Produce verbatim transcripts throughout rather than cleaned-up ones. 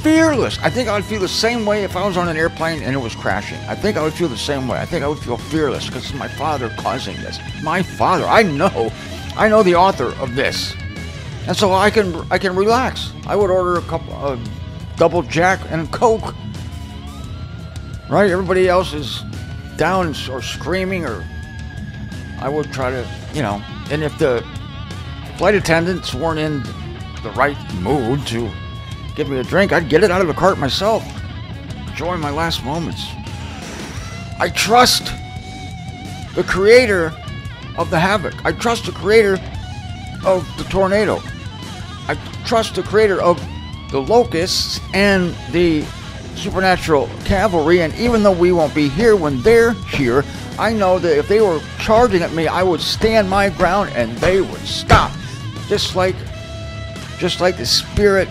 fearless. I think I would feel the same way if I was on an airplane and it was crashing. I think I would feel the same way. I think I would feel fearless because it's my father causing this. My father. I know. I know the author of this. And so I can I can relax. I would order a couple of uh, double Jack and Coke. Right? Everybody else is down or screaming, or I would try to, you know, and if the flight attendants weren't in the right mood to give me a drink, I'd get it out of the cart myself. Enjoy my last moments. I trust the creator of the havoc. I trust the creator of the tornado. I trust the creator of the locusts and the supernatural cavalry, and even though we won't be here when they're here, I know that if they were charging at me, I would stand my ground and they would stop. Just like just like the spirit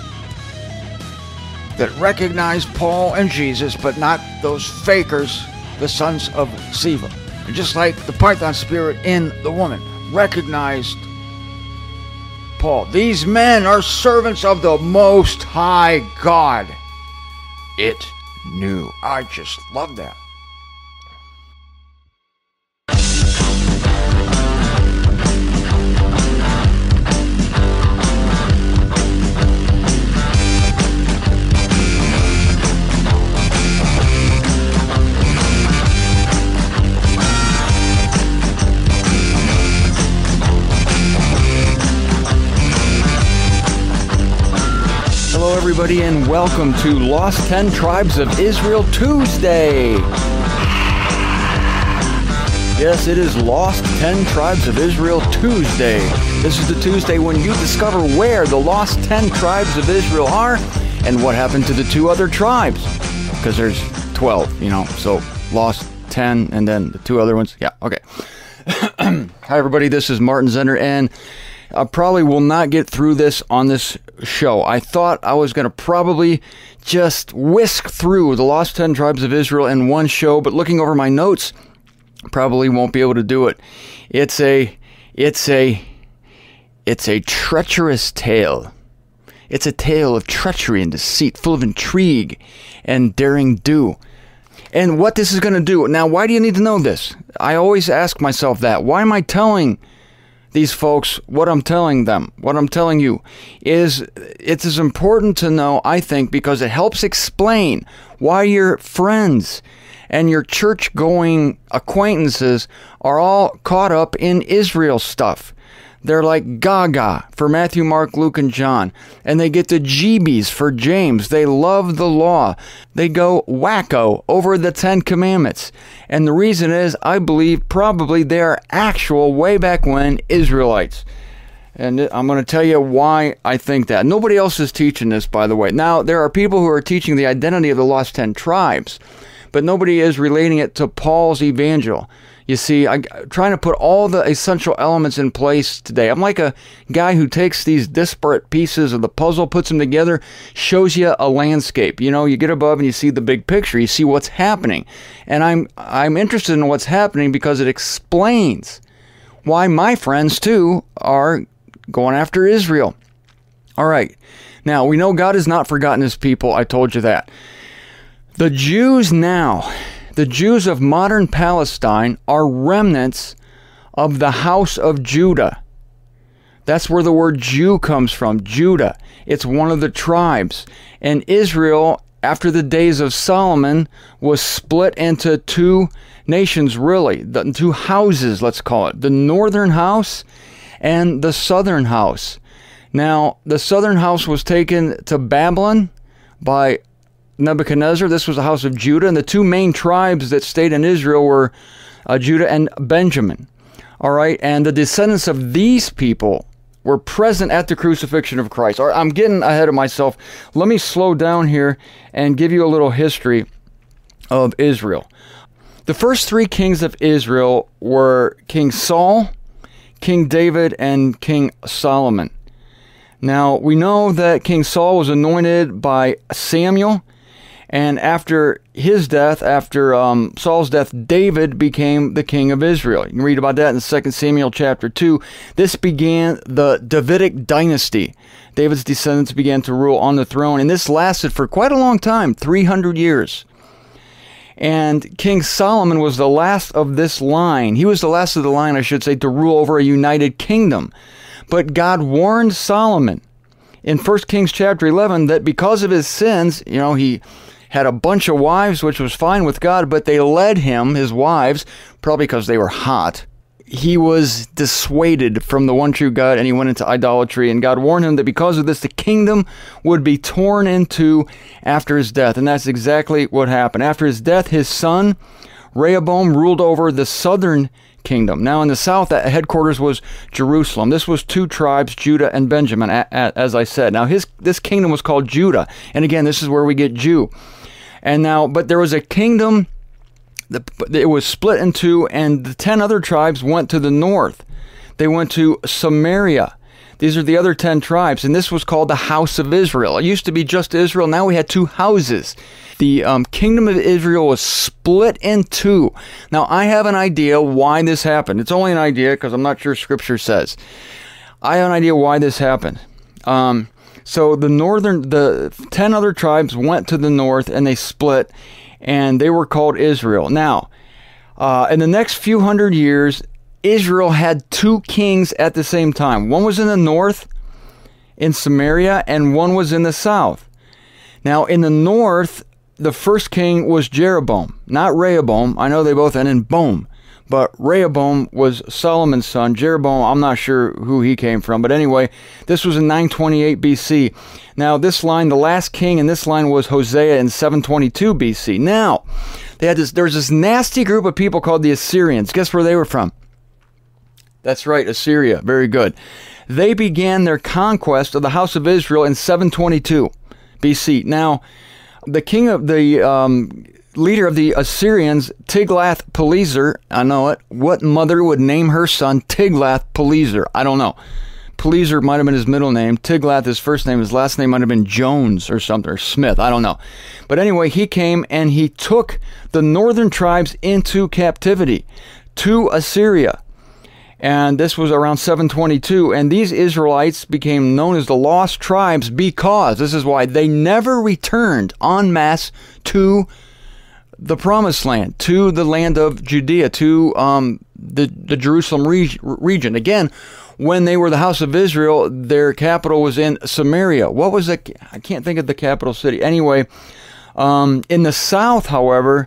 that recognized Paul and Jesus, but not those fakers, the sons of Sceva. And just like the Python spirit in the woman recognized Paul. These men are servants of the Most High God. It knew. I just love that. Hello everybody and welcome to Lost ten Tribes of Israel Tuesday. Yes, it is Lost ten Tribes of Israel Tuesday. This is the Tuesday when you discover where the Lost ten Tribes of Israel are and what happened to the two other tribes. Because there's twelve, you know, so Lost ten and then the two other ones. Yeah, okay. Hi everybody, this is Martin Zender, and I probably will not get through this on this show. I thought I was going to probably just whisk through the Lost ten Tribes of Israel in one show, but looking over my notes, probably won't be able to do it. It's a, it's a, it's a treacherous tale. It's a tale of treachery and deceit, full of intrigue and daring do. And what this is going to do. Now, why do you need to know this? I always ask myself that. Why am I telling these folks what I'm telling them, what I'm telling you? Is it's as important to know, I think, because it helps explain why your friends and your church-going acquaintances are all caught up in Israel stuff. They're like gaga for Matthew, Mark, Luke, and John. And they get the jeebies for James. They love the law. They go wacko over the Ten Commandments. And the reason is, I believe, probably they are actual, way back when, Israelites. And I'm going to tell you why I think that. Nobody else is teaching this, by the way. Now, there are people who are teaching the identity of the Lost Ten Tribes, but nobody is relating it to Paul's evangel. You see, I'm trying to put all the essential elements in place today. I'm like a guy who takes these disparate pieces of the puzzle, puts them together, shows you a landscape. You know, you get above and you see the big picture. You see what's happening. And I'm I'm interested in what's happening because it explains why my friends, too, are going after Israel. All right. Now, we know God has not forgotten his people. I told you that. The Jews now... The Jews of modern Palestine are remnants of the house of Judah. That's where the word Jew comes from, Judah. It's one of the tribes. And Israel, after the days of Solomon, was split into two nations, really. The two houses, let's call it. The northern house and the southern house. Now, the southern house was taken to Babylon by Nebuchadnezzar. This was the house of Judah, and the two main tribes that stayed in Israel were uh, Judah and Benjamin. All right, and the descendants of these people were present at the crucifixion of Christ. All right, I'm getting ahead of myself. Let me slow down here and give you a little history of Israel. The first three kings of Israel were King Saul, King David, and King Solomon. Now, we know that King Saul was anointed by Samuel, And after his death, after um, Saul's death, David became the king of Israel. You can read about that in Second Samuel chapter two. This began the Davidic dynasty. David's descendants began to rule on the throne, and this lasted for quite a long time, three hundred years. And King Solomon was the last of this line. He was the last of the line, I should say, to rule over a united kingdom. But God warned Solomon in First Kings chapter eleven that because of his sins, you know, he had a bunch of wives, which was fine with God, but they led him, his wives, probably because they were hot. He was dissuaded from the one true God, and he went into idolatry. And God warned him that because of this, the kingdom would be torn into after his death. And that's exactly what happened. After his death, his son, Rehoboam, ruled over the southern kingdom. Now in the south, that headquarters was Jerusalem. This was two tribes, Judah and Benjamin, as I said. Now his this kingdom was called Judah. And again, this is where we get Jew. And now, but there was a kingdom, it was split in two, and the ten other tribes went to the north. They went to Samaria. These are the other ten tribes, and this was called the House of Israel. It used to be just Israel. Now we had two houses. The um, kingdom of Israel was split in two. Now, I have an idea why this happened. It's only an idea because I'm not sure Scripture says. I have an idea why this happened. Um, so the northern, the ten other tribes went to the north, and they split, and they were called Israel. Now, uh, in the next few hundred years, Israel had two kings at the same time. One was in the north, in Samaria, and one was in the south. Now, in the north, the first king was Jeroboam, not Rehoboam. I know they both end in boom, but Rehoboam was Solomon's son. Jeroboam, I'm not sure who he came from, but anyway, this was in nine twenty-eight B C. Now, this line, the last king in this line was Hosea in seven twenty-two B C. Now, they had this. There was this nasty group of people called the Assyrians. Guess where they were from? That's right, Assyria. Very good. They began their conquest of the house of Israel in seven twenty-two B C. Now, the king of the um, leader of the Assyrians, Tiglath-Pileser, I know it. What mother would name her son Tiglath-Pileser? I don't know. Pileser might have been his middle name. Tiglath, his first name. His last name might have been Jones or something, or Smith. I don't know. But anyway, he came and he took the northern tribes into captivity to Assyria. And this was around seven twenty-two, and these Israelites became known as the lost tribes because, this is why, they never returned en masse to the promised land, to the land of Judea, to um, the, the Jerusalem reg- region. Again, when they were the house of Israel, their capital was in Samaria. What was the, I can't think of the capital city. Anyway, um, in the south, however,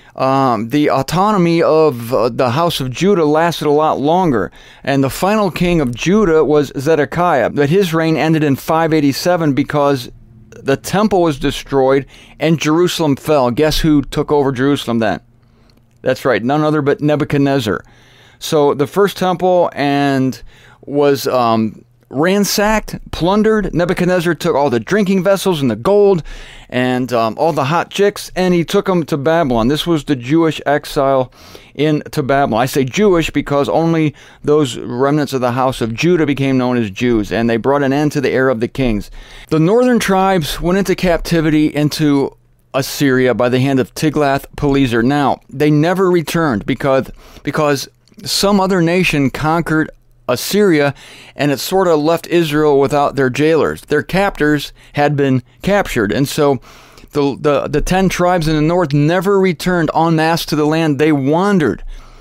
Um, the autonomy of uh, the house of Judah lasted a lot longer, and the final king of Judah was Zedekiah, but his reign ended in five eighty-seven because the temple was destroyed and Jerusalem fell. Guess who took over Jerusalem then? That's right, none other but Nebuchadnezzar. So the first temple and was um, ransacked, plundered. Nebuchadnezzar took all the drinking vessels and the gold and um, all the hot chicks, and he took them to Babylon. This was the Jewish exile into Babylon. I say Jewish because only those remnants of the house of Judah became known as Jews, and they brought an end to the era of the kings. The northern tribes went into captivity into Assyria by the hand of Tiglath-Pileser. Now, they never returned because, because some other nation conquered Assyria, and it sort of left Israel without their jailers. Their captors had been captured, and so the, the, the ten tribes in the north never returned en masse to the land. They wandered,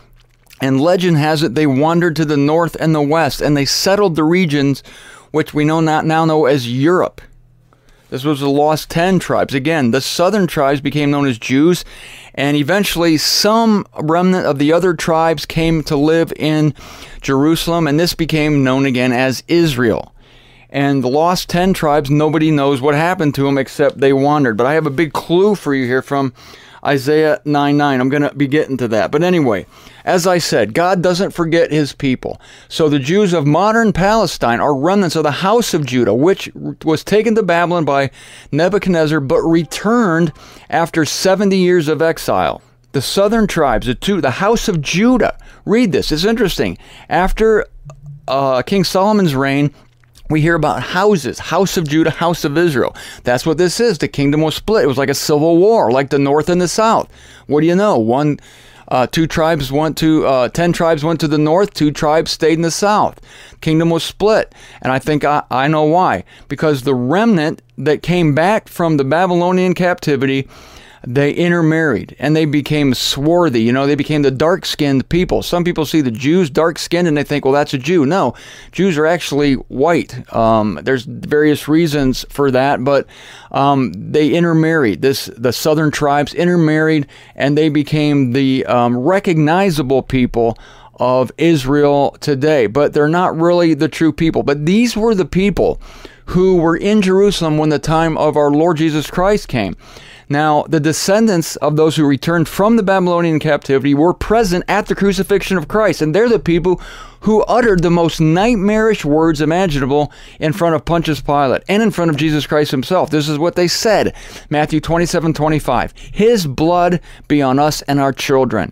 and legend has it they wandered to the north and the west, and they settled the regions which we know not, now know as Europe. This was the lost ten tribes. Again, the southern tribes became known as Jews, and eventually some remnant of the other tribes came to live in Jerusalem, and this became known again as Israel. And the lost ten tribes, nobody knows what happened to them except they wandered. But I have a big clue for you here from Isaiah nine nine. I'm going to be getting to that. But anyway, as I said, God doesn't forget his people. So the Jews of modern Palestine are remnants of the house of Judah, which was taken to Babylon by Nebuchadnezzar, but returned after seventy years of exile. The southern tribes, the two, the house of Judah. Read this. It's interesting. After uh, King Solomon's reign, We hear about houses, house of Judah, house of Israel. That's what this is. The kingdom was split. It was like a civil war, like the north and the south. What do you know? One, uh, two tribes went to, uh, ten tribes went to the north, two tribes stayed in the south. Kingdom was split. And I think I, I know why. Because the remnant that came back from the Babylonian captivity, they intermarried and they became swarthy. You know, they became the dark-skinned people. Some people see the Jews dark-skinned and they think, well, that's a Jew. No, Jews are actually white. Um, there's various reasons for that, but um, they intermarried. This the southern tribes intermarried and they became the um, recognizable people of Israel today. But they're not really the true people. But these were the people who were in Jerusalem when the time of our Lord Jesus Christ came. Now, the descendants of those who returned from the Babylonian captivity were present at the crucifixion of Christ, and they're the people who uttered the most nightmarish words imaginable in front of Pontius Pilate and in front of Jesus Christ himself. This is what they said, Matthew twenty-seven twenty-five. His blood be on us and our children.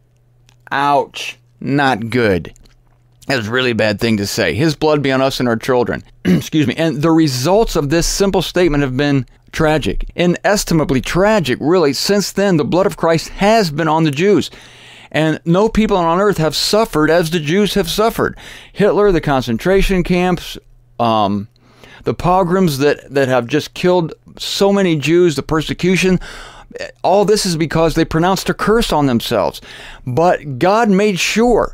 Ouch. Not good. That's a really bad thing to say. His blood be on us and our children. Excuse me. And the results of this simple statement have been tragic, inestimably tragic, really. Since then, the blood of Christ has been on the Jews. And no people on earth have suffered as the Jews have suffered. Hitler, the concentration camps, um, the pogroms that, that have just killed so many Jews, the persecution, all this is because they pronounced a curse on themselves. But God made sure,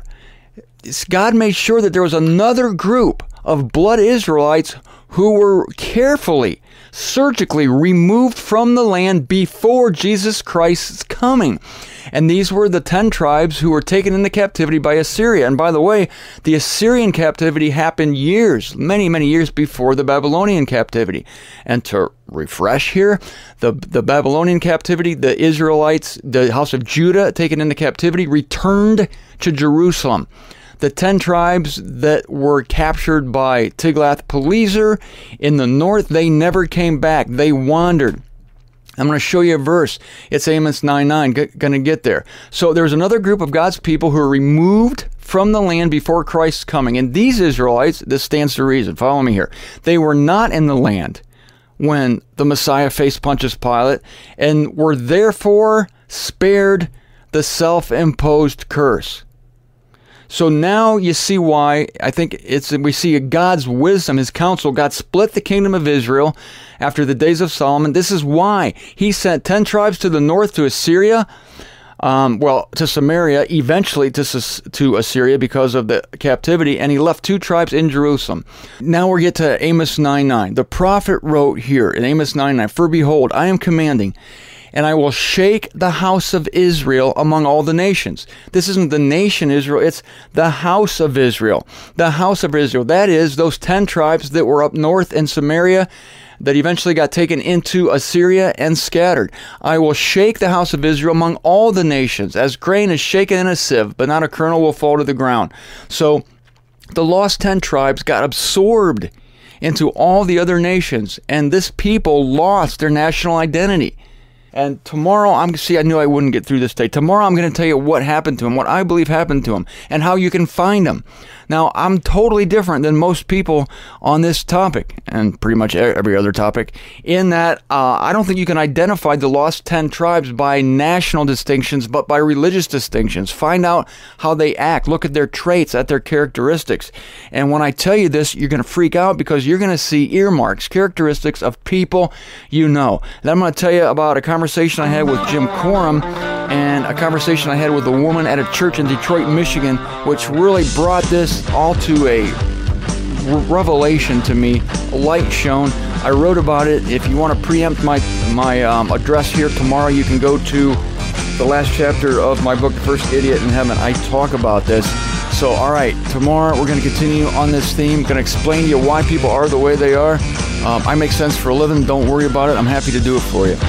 God made sure that there was another group of blood Israelites who were carefully, surgically removed from the land before Jesus Christ's coming. And these were the ten tribes who were taken into captivity by Assyria. And by the way, the Assyrian captivity happened years, many, many years before the Babylonian captivity. And to refresh here, the, the Babylonian captivity, the Israelites, the house of Judah taken into captivity, returned to Jerusalem. The ten tribes that were captured by Tiglath-Pileser in the north, they never came back. They wandered. I'm going to show you a verse. It's Amos nine nine. Going to get there. So there's another group of God's people who are removed from the land before Christ's coming. And these Israelites, this stands to reason. Follow me here. They were not in the land when the Messiah faced Pontius Pilate and were therefore spared the self-imposed curse. So now you see why I think it's we see God's wisdom, his counsel. God split the kingdom of Israel after the days of Solomon. This is why he sent ten tribes to the north to Assyria, um, well, to Samaria, eventually to, to Assyria because of the captivity, and he left two tribes in Jerusalem. Now we get to Amos nine nine. The prophet wrote here in Amos nine nine, "For behold, I am commanding, and I will shake the house of Israel among all the nations." This isn't the nation Israel, it's the house of Israel. The house of Israel. That is, those ten tribes that were up north in Samaria that eventually got taken into Assyria and scattered. "I will shake the house of Israel among all the nations, as grain is shaken in a sieve, but not a kernel will fall to the ground." So the lost ten tribes got absorbed into all the other nations, and this people lost their national identity. And tomorrow, I'm see, I knew I wouldn't get through this day. Tomorrow, I'm going to tell you what happened to him, what I believe happened to him, and how you can find him. Now, I'm totally different than most people on this topic, and pretty much every other topic, in that uh, I don't think you can identify the lost ten tribes by national distinctions, but by religious distinctions. Find out how they act. Look at their traits, at their characteristics. And when I tell you this, you're going to freak out because you're going to see earmarks, characteristics of people you know. And I'm going to tell you about a conversation I had with Jim Corum and a conversation I had with a woman at a church in Detroit, Michigan, which really brought this all to a revelation to me, a light shown. I wrote about it. If you want to preempt my my um, address here tomorrow, you can go to the last chapter of my book, The First Idiot in Heaven. I talk about this. So, all right, tomorrow we're going to continue on this theme. Going to explain to you why people are the way they are. Um, I make sense for a living. Don't worry about it. I'm happy to do it for you.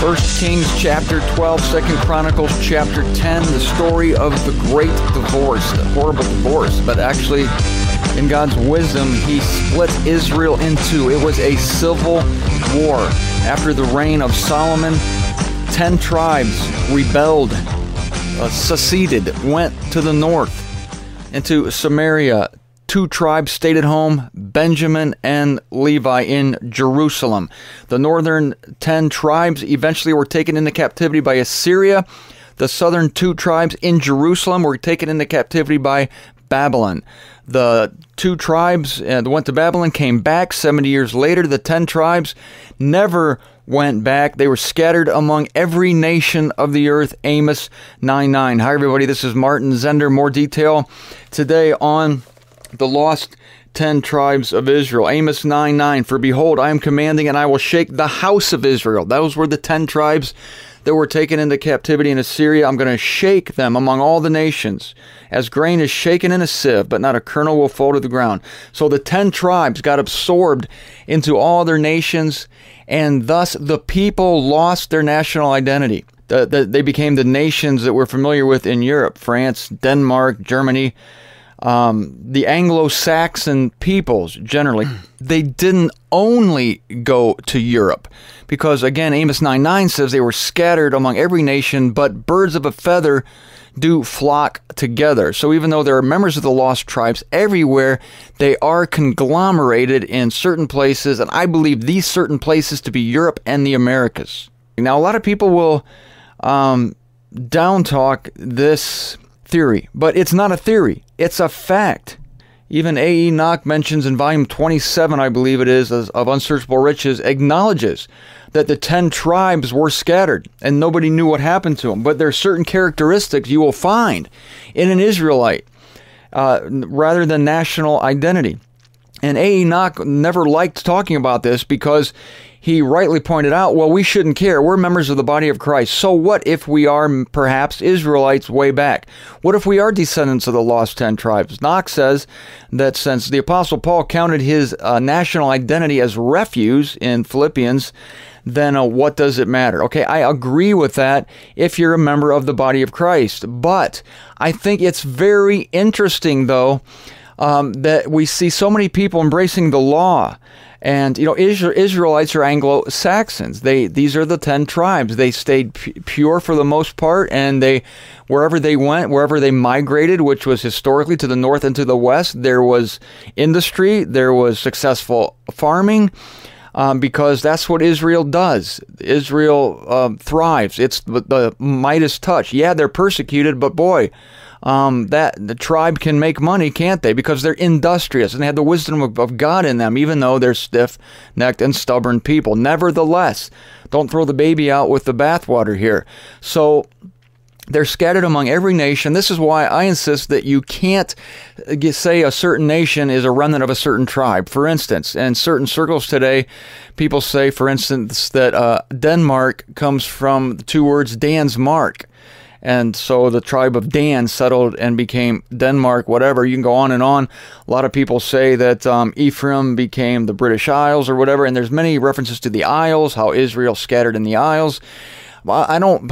First Kings chapter twelve, Second Chronicles chapter ten, the story of the great divorce, the horrible divorce. But actually, in God's wisdom, he split Israel in two. It was a civil war. After the reign of Solomon, ten tribes rebelled, uh, seceded, went to the north into Samaria. Two tribes stayed at home, Benjamin and Levi in Jerusalem. The northern ten tribes eventually were taken into captivity by Assyria. The southern two tribes in Jerusalem were taken into captivity by Babylon. The two tribes uh, that went to Babylon came back seventy years later. The ten tribes never went back. They were scattered among every nation of the earth. Amos nine nine. Hi, everybody. This is Martin Zender. More detail today on the lost ten tribes of Israel. Amos nine nine. For behold, I am commanding, and I will shake the house of Israel. Those were the ten tribes that were taken into captivity in Assyria. I'm going to shake them among all the nations, as grain is shaken in a sieve, but not a kernel will fall to the ground. So the ten tribes got absorbed into all their nations, and thus the people lost their national identity. The, the, they became the nations that we're familiar with in Europe: France, Denmark, Germany. Um, the Anglo-Saxon peoples, generally, they didn't only go to Europe, because, again, Amos nine nine says they were scattered among every nation, but birds of a feather do flock together. So even though there are members of the lost tribes everywhere, they are conglomerated in certain places, and I believe these certain places to be Europe and the Americas. Now, a lot of people will um, down-talk this theory, but it's not a theory. It's a fact. Even A E. Nock mentions in volume twenty-seven, I believe it is, of Unsearchable Riches, acknowledges that the ten tribes were scattered and nobody knew what happened to them. But there are certain characteristics you will find in an Israelite uh, rather than national identity. And A E. Nock never liked talking about this because he rightly pointed out, well, we shouldn't care. We're members of the body of Christ. So what if we are perhaps Israelites way back? What if we are descendants of the lost ten tribes? Nock says that since the Apostle Paul counted his uh, national identity as refuse in Philippians, then uh, what does it matter? Okay, I agree with that if you're a member of the body of Christ. But I think it's very interesting, though, um, that we see so many people embracing the law. And, you know, Israelites are Anglo-Saxons. They, these are the ten tribes. They stayed pu- pure for the most part, and they, wherever they went, wherever they migrated, which was historically to the north and to the west, there was industry, there was successful farming, um, because that's what Israel does. Israel um, thrives. It's the, the Midas touch. Yeah, they're persecuted, but boy, Um, that the tribe can make money, can't they? Because they're industrious and they have the wisdom of, of God in them, even though they're stiff-necked and stubborn people. Nevertheless, don't throw the baby out with the bathwater here. So they're scattered among every nation. This is why I insist that you can't get, say a certain nation is a remnant of a certain tribe. For instance, in certain circles today, people say, for instance, that uh, Denmark comes from the two words Dan's Mark. And so the tribe of Dan settled and became Denmark, whatever. You can go on and on. A lot of people say that um, Ephraim became the British Isles or whatever. And there's many references to the Isles, how Israel scattered in the Isles. I don't,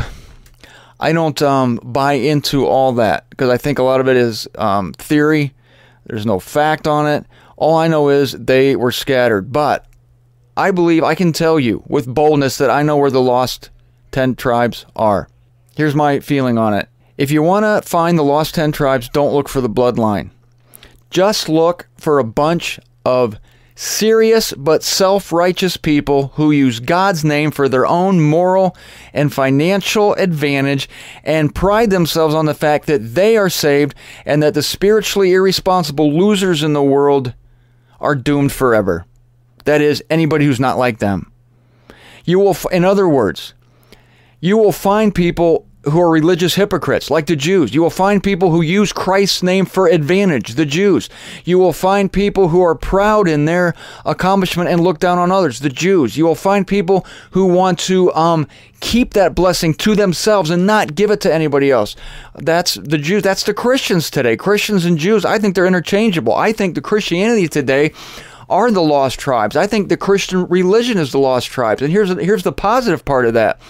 I don't um, buy into all that because I think a lot of it is um, theory. There's no fact on it. All I know is they were scattered. But I believe I can tell you with boldness that I know where the lost ten tribes are. Here's my feeling on it. If you want to find the lost ten tribes, don't look for the bloodline. Just look for a bunch of serious but self-righteous people who use God's name for their own moral and financial advantage and pride themselves on the fact that they are saved and that the spiritually irresponsible losers in the world are doomed forever. That is, anybody who's not like them. You will, in other words, you will find people who are religious hypocrites, like the Jews. You will find people who use Christ's name for advantage, the Jews. You will find people who are proud in their accomplishment and look down on others, the Jews. You will find people who want to um, keep that blessing to themselves and not give it to anybody else. That's the Jews. That's the Christians today. Christians and Jews, I think they're interchangeable. I think the Christianity today are the lost tribes. I think the Christian religion is the lost tribes. And here's here's the positive part of that.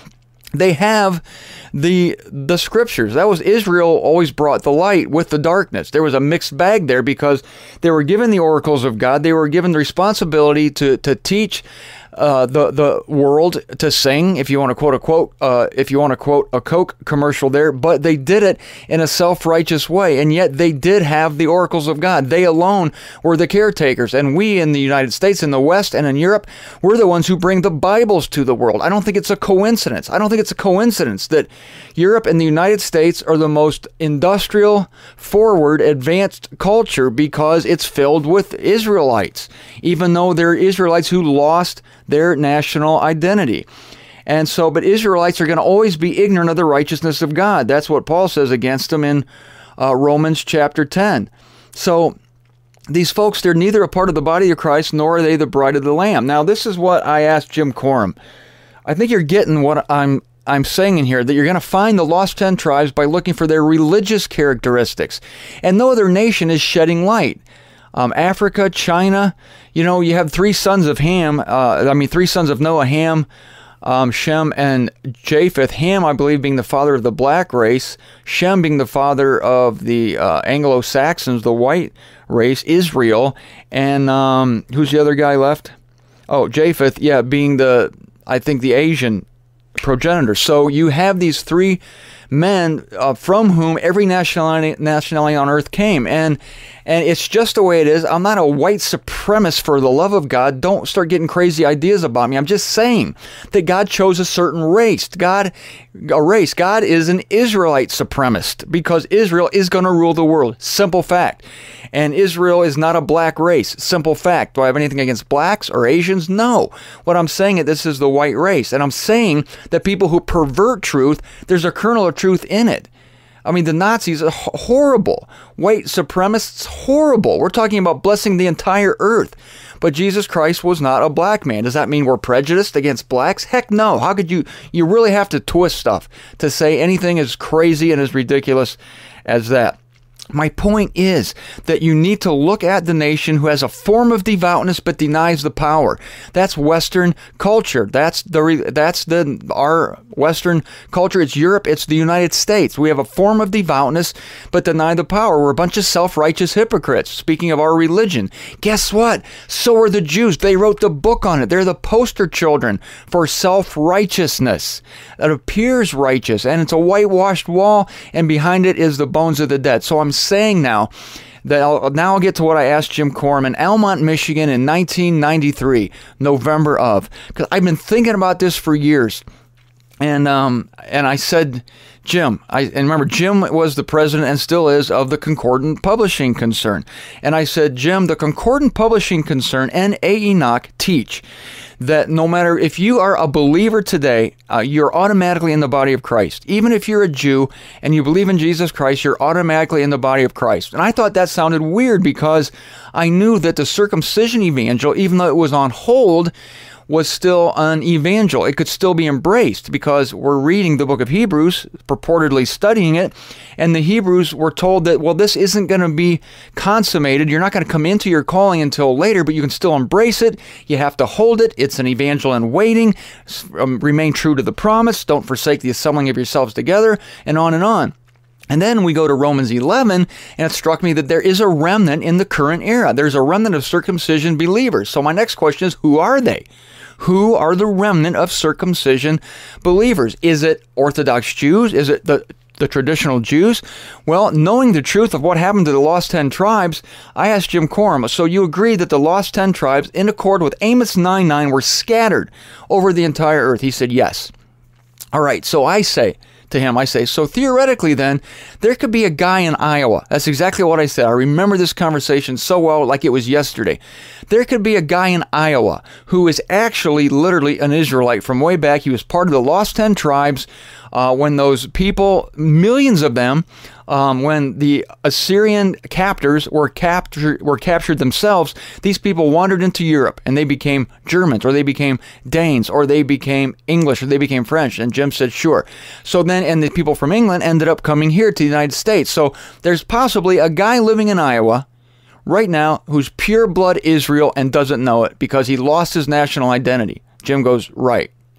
They have the the scriptures. That was Israel always brought the light with the darkness. There was a mixed bag there because they were given the oracles of God. They were given the responsibility to to teach uh, the the world to sing, if you want to quote a quote, uh, if you want to quote a Coke commercial there. But they did it in a self-righteous way, and yet they did have the oracles of God. They alone were the caretakers, and we in the United States, in the West, and in Europe, we're the ones who bring the Bibles to the world. I don't think it's a coincidence. I don't think it's a coincidence that Europe and the United States are the most industrial, forward, advanced culture because it's filled with Israelites, even though they're Israelites who lost their national identity. And so, but Israelites are going to always be ignorant of the righteousness of God. That's what Paul says against them in uh, Romans chapter ten. So these folks, they're neither a part of the body of Christ, nor are they the bride of the Lamb. Now, this is what I asked Jim Corum. I think you're getting what I'm I'm saying in here, that you're going to find the lost ten tribes by looking for their religious characteristics. And no other nation is shedding light. Um, Africa, China, you know, you have three sons of Ham, uh, I mean, three sons of Noah, Ham, um, Shem, and Japheth. Ham, I believe, being the father of the black race, Shem being the father of the uh, Anglo-Saxons, the white race, Israel, and um, who's the other guy left? Oh, Japheth, yeah, being the, I think, the Asian progenitor. So you have these three men uh, from whom every nationality, nationality on earth came. And and it's just the way it is. I'm not a white supremacist, for the love of God. Don't start getting crazy ideas about me. I'm just saying that God chose a certain race. God, a race. God is an Israelite supremacist because Israel is going to rule the world. Simple fact. And Israel is not a black race. Simple fact. Do I have anything against blacks or Asians? No. What I'm saying is this is the white race. And I'm saying that people who pervert truth, there's a kernel of truth in it. I mean, the Nazis are horrible. White supremacists, horrible. We're talking about blessing the entire earth. But Jesus Christ was not a black man. Does that mean we're prejudiced against blacks? Heck no. How could you, you really have to twist stuff to say anything as crazy and as ridiculous as that. My point is that you need to look at the nation who has a form of devoutness but denies the power. That's Western culture. That's the that's the our Western culture. It's Europe. It's the United States. We have a form of devoutness but deny the power. We're a bunch of self-righteous hypocrites. Speaking of our religion, guess what? So are the Jews. They wrote the book on it. They're the poster children for self-righteousness. It appears righteous, and it's a whitewashed wall, and behind it is the bones of the dead. So I'm saying now that I'll, now I'll get to what I asked Jim Corum in Almont, Michigan in nineteen ninety-three, November of, because I've been thinking about this for years. And um, and I said, Jim, I and remember Jim was the president and still is of the Concordant Publishing Concern. And I said, Jim, the Concordant Publishing Concern and A. Enoch teach that no matter if you are a believer today, uh, you're automatically in the body of Christ. Even if you're a Jew and you believe in Jesus Christ, you're automatically in the body of Christ. And I thought that sounded weird because I knew that the circumcision evangel, even though it was on hold, was still an evangel. It could still be embraced because we're reading the book of Hebrews, purportedly studying it, and the Hebrews were told that, well, this isn't going to be consummated. You're not going to come into your calling until later, but you can still embrace it. You have to hold it. It's an evangel in waiting. Um, remain true to the promise. Don't forsake the assembling of yourselves together, and on and on. And then we go to Romans eleven, and it struck me that there is a remnant in the current era. There's a remnant of circumcision believers. So my next question is, who are they? Who are the remnant of circumcision believers? Is it Orthodox Jews? Is it the, the traditional Jews? Well, knowing the truth of what happened to the lost ten tribes, I asked Jim Corum, so you agree that the lost ten tribes, in accord with Amos nine nine, were scattered over the entire earth? He said, yes. All right, so I say to him, I say, so theoretically then, there could be a guy in Iowa. That's exactly what I said. I remember this conversation so well, like it was yesterday. There could be a guy in Iowa who is actually literally an Israelite from way back. He was part of the lost ten tribes uh, when those people, millions of them, Um, when the Assyrian captors were captured were captured themselves, these people wandered into Europe and they became Germans, or they became Danes, or they became English, or they became French. And Jim said, sure. So then, and the people from England ended up coming here to the United States. So there's possibly a guy living in Iowa right now who's pure blood Israel and doesn't know it because he lost his national identity. Jim goes, right.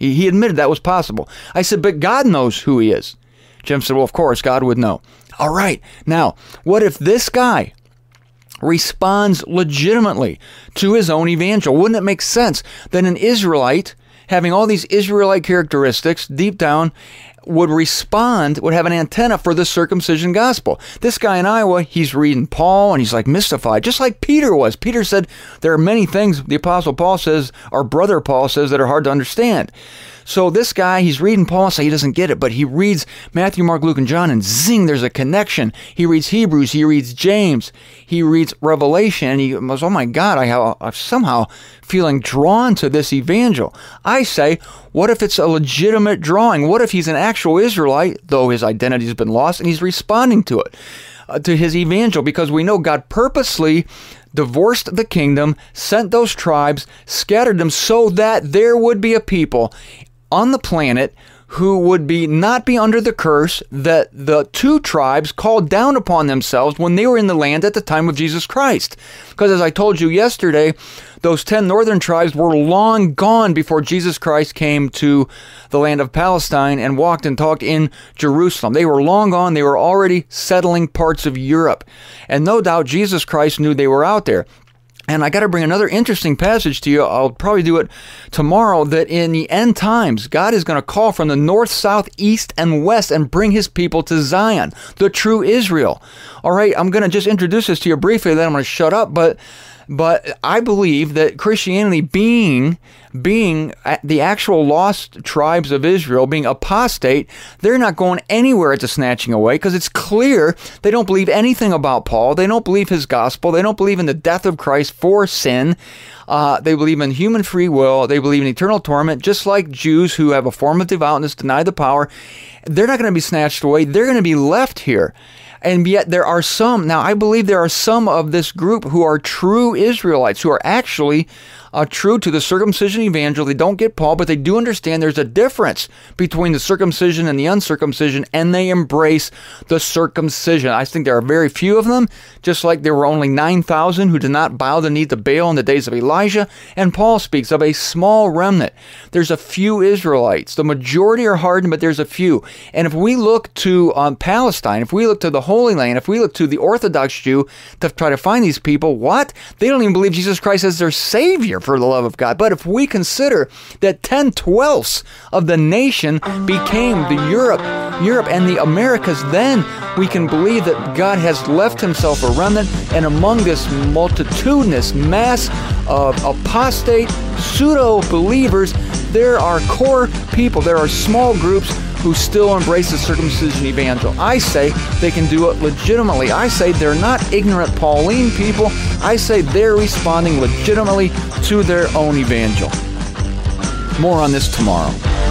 He, he admitted that was possible. I said, but God knows who he is. Jim said, well, of course, God would know. All right. Now, what if this guy responds legitimately to his own evangel? Wouldn't it make sense that an Israelite, having all these Israelite characteristics deep down, would respond, would have an antenna for the circumcision gospel? This guy in Iowa, he's reading Paul and he's like mystified, just like Peter was. Peter said there are many things the Apostle Paul says, our brother Paul says, that are hard to understand. So this guy, he's reading Paul and say he doesn't get it, but he reads Matthew, Mark, Luke, and John, and zing, there's a connection. He reads Hebrews, he reads James, he reads Revelation, and he goes, oh my God, I have, I'm somehow feeling drawn to this evangel. I say, what if it's a legitimate drawing? What if he's an actual Israelite, though his identity has been lost, and he's responding to it, uh, to his evangel? Because we know God purposely divorced the kingdom, sent those tribes, scattered them so that there would be a people on the planet who would be not be under the curse that the two tribes called down upon themselves when they were in the land at the time of Jesus Christ. Because as I told you yesterday, those ten northern tribes were long gone before Jesus Christ came to the land of Palestine and walked and talked in Jerusalem. They were long gone. They were already settling parts of Europe. And no doubt Jesus Christ knew they were out there. And I got to bring another interesting passage to you. I'll probably do it tomorrow, that in the end times, God is going to call from the north, south, east, and west and bring his people to Zion, the true Israel. All right, I'm going to just introduce this to you briefly, then I'm going to shut up. But but I believe that Christianity being being the actual lost tribes of Israel, being apostate, they're not going anywhere at the snatching away, because it's clear they don't believe anything about Paul. They don't believe his gospel. They don't believe in the death of Christ for sin. Uh, they believe in human free will. They believe in eternal torment, just like Jews who have a form of devoutness, deny the power. They're not going to be snatched away. They're going to be left here. And yet there are some, now I believe there are some of this group who are true Israelites, who are actually uh, true to the circumcision evangel. They don't get Paul, but they do understand there's a difference between the circumcision and the uncircumcision, and they embrace the circumcision. I think there are very few of them, just like there were only nine thousand who did not bow the knee to Baal in the days of Elijah, and Paul speaks of a small remnant. There's a few Israelites. The majority are hardened, but there's a few. And if we look to um, Palestine, if we look to the Holy Land, if we look to the Orthodox Jew to try to find these people, what? They don't even believe Jesus Christ as their Savior, for the love of God. But if we consider that ten twelfths of the nation became the Europe, Europe and the Americas, then we can believe that God has left himself a remnant, and among this multitudinous mass of apostate pseudo-believers, there are core people, there are small groups who still embrace the circumcision evangel. I say they can do it legitimately. I say they're not ignorant Pauline people. I say they're responding legitimately to their own evangel. More on this tomorrow.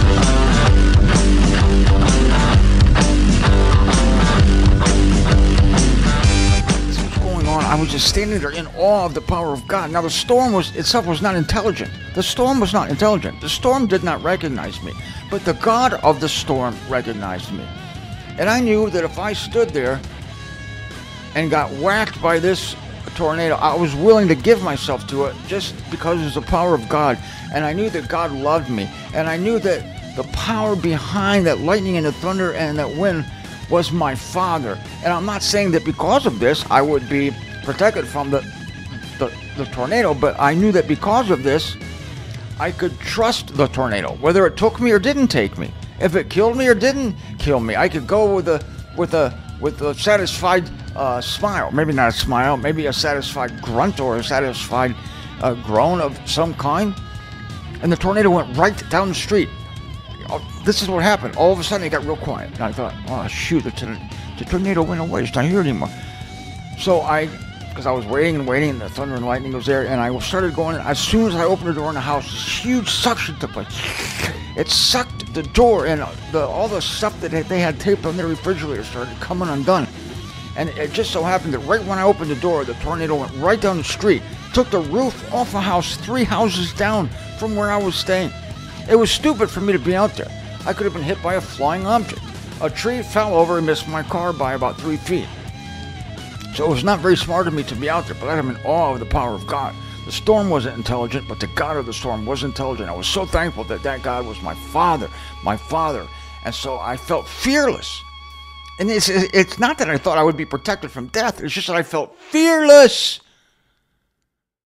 I was just standing there in awe of the power of God. Now the storm was itself was not intelligent. The storm was not intelligent. The storm did not recognize me. But the God of the storm recognized me. And I knew that if I stood there and got whacked by this tornado, I was willing to give myself to it just because it was the power of God. And I knew that God loved me. And I knew that the power behind that lightning and the thunder and that wind was my Father. And I'm not saying that because of this I would be protected from the, the the tornado, but I knew that because of this I could trust the tornado, whether it took me or didn't take me, if it killed me or didn't kill me. I could go with a with a with a satisfied uh, smile, maybe not a smile, maybe a satisfied grunt or a satisfied uh, groan of some kind. And the tornado went right down the street. This is what happened. All of a sudden it got real quiet, and I thought, oh shoot, the, the tornado went away. It's not here anymore. So I because I was waiting and waiting, and the thunder and lightning was there, and I started going. As soon as I opened the door in the house, this huge suction took place. It sucked the door, and the, all the stuff that they had taped on their refrigerator started coming undone. And it just so happened that right when I opened the door, the tornado went right down the street, took the roof off a house three houses down from where I was staying. It was stupid for me to be out there. I could have been hit by a flying object. A tree fell over and missed my car by about three feet. So it was not very smart of me to be out there, but I'm in awe of the power of God. The storm wasn't intelligent, but the God of the storm was intelligent. I was so thankful that that God was my Father, my Father. And so I felt fearless. And it's, it's not that I thought I would be protected from death. It's just that I felt fearless.